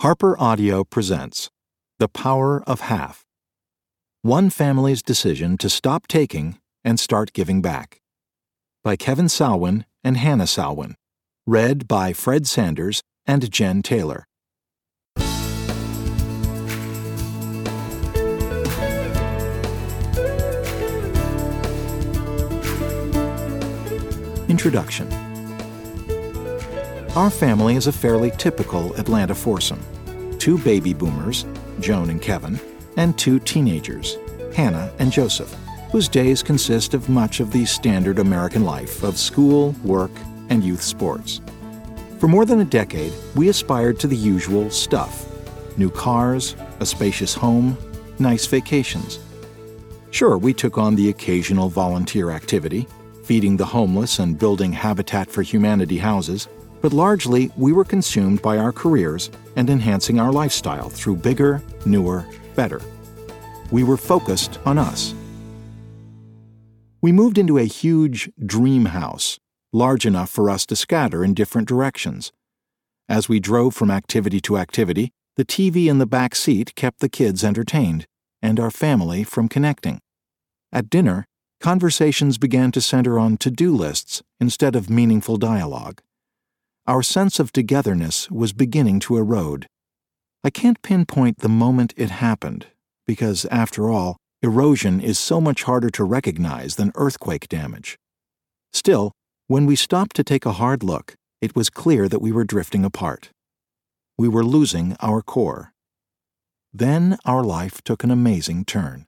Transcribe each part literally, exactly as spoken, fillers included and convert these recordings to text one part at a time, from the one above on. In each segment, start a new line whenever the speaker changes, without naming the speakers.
Harper Audio presents The Power of Half. One Family's Decision to Stop Taking and Start Giving Back. By Kevin Salwin and Hannah Salwin. Read by Fred Sanders and Jen Taylor. Introduction. Our family is a fairly typical Atlanta foursome. Two baby boomers, Joan and Kevin, and two teenagers, Hannah and Joseph, whose days consist of much of the standard American life of school, work, and youth sports. For more than a decade, we aspired to the usual stuff: new cars, a spacious home, nice vacations. Sure, we took on the occasional volunteer activity, feeding the homeless and building Habitat for Humanity houses, but largely we were consumed by our careers and enhancing our lifestyle through bigger, newer, better. We were focused on us. We moved into a huge dream house, large enough for us to scatter in different directions. As we drove from activity to activity, the T V in the back seat kept the kids entertained and our family from connecting. At dinner, conversations began to center on to-do lists instead of meaningful dialogue. Our sense of togetherness was beginning to erode. I can't pinpoint the moment it happened, because, after all, erosion is so much harder to recognize than earthquake damage. Still, when we stopped to take a hard look, it was clear that we were drifting apart. We were losing our core. Then our life took an amazing turn.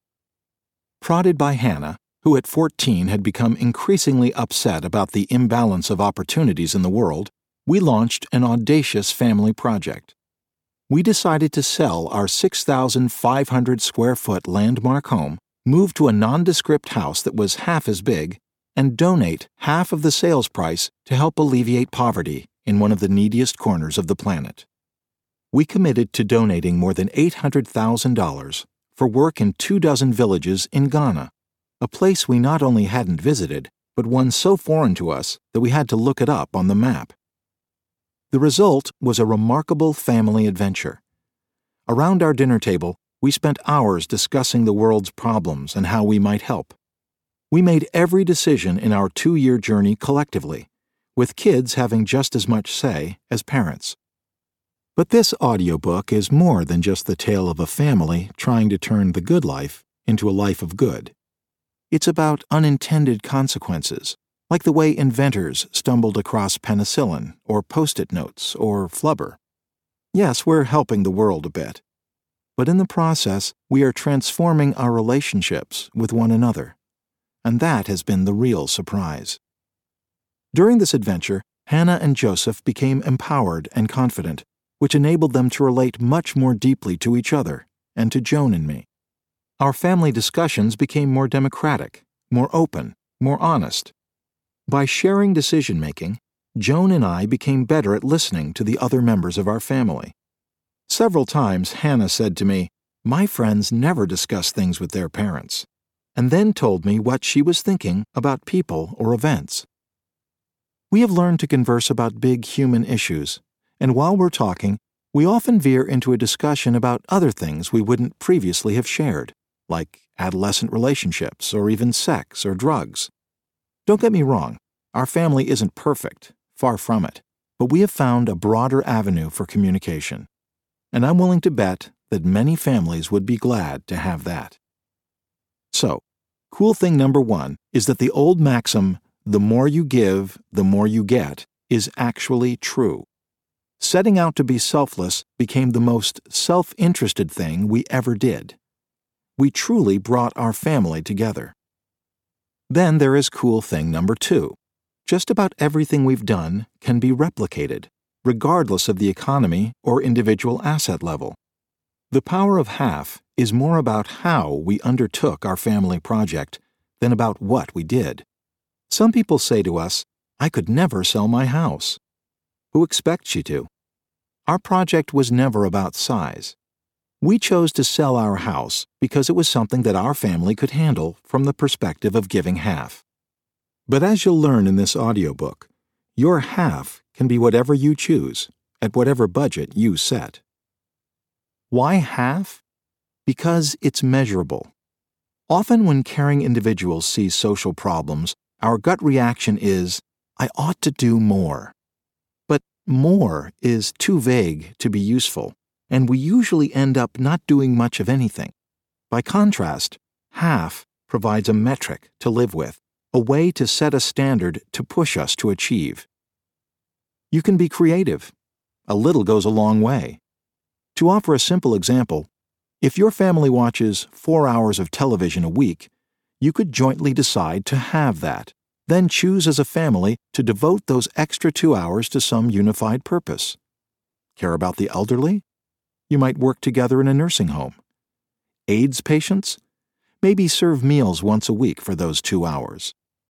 Prodded by Hannah, who at fourteen had become increasingly upset about the imbalance of opportunities in the world, we launched an audacious family project. We decided to sell our six thousand five hundred square foot landmark home, move to a nondescript house that was half as big, and donate half of the sales price to help alleviate poverty in one of the neediest corners of the planet. We committed to donating more than eight hundred thousand dollars for work in two dozen villages in Ghana, a place we not only hadn't visited, but one so foreign to us that we had to look it up on the map. The result was a remarkable family adventure. Around our dinner table, we spent hours discussing the world's problems and how we might help. We made every decision in our two-year journey collectively, with kids having just as much say as parents. But this audiobook is more than just the tale of a family trying to turn the good life into a life of good. It's about unintended consequences, like the way inventors stumbled across penicillin or Post-it notes or flubber. Yes, we're helping the world a bit, but in the process, we are transforming our relationships with one another, and that has been the real surprise. During this adventure, Hannah and Joseph became empowered and confident, which enabled them to relate much more deeply to each other and to Joan and me. Our family discussions became more democratic, more open, more honest. By sharing decision-making, Joan and I became better at listening to the other members of our family. Several times Hannah said to me, "My friends never discuss things with their parents," and then told me what she was thinking about people or events. We have learned to converse about big human issues, and while we're talking, we often veer into a discussion about other things we wouldn't previously have shared, like adolescent relationships or even sex or drugs. Don't get me wrong, our family isn't perfect, far from it, but we have found a broader avenue for communication, and I'm willing to bet that many families would be glad to have that. So, cool thing number one is that the old maxim, "the more you give, the more you get," is actually true. Setting out to be selfless became the most self-interested thing we ever did. We truly brought our family together. Then there is cool thing number two. Just about everything we've done can be replicated, regardless of the economy or individual asset level. The power of half is more about how we undertook our family project than about what we did. Some people say to us, "I could never sell my house." Who expects you to? Our project was never about size. We chose to sell our house because it was something that our family could handle from the perspective of giving half. But as you'll learn in this audiobook, your half can be whatever you choose, at whatever budget you set. Why half? Because it's measurable. Often when caring individuals see social problems, our gut reaction is, I ought to do more. But more is too vague to be useful, and we usually end up not doing much of anything. By contrast, half provides a metric to live with, a way to set a standard to push us to achieve. You can be creative. A little goes a long way. To offer a simple example, if your family watches four hours of television a week, you could jointly decide to halve that, then choose as a family to devote those extra two hours to some unified purpose. Care about the elderly? You might work together in a nursing home. AIDS patients? Maybe serve meals once a week for those two hours.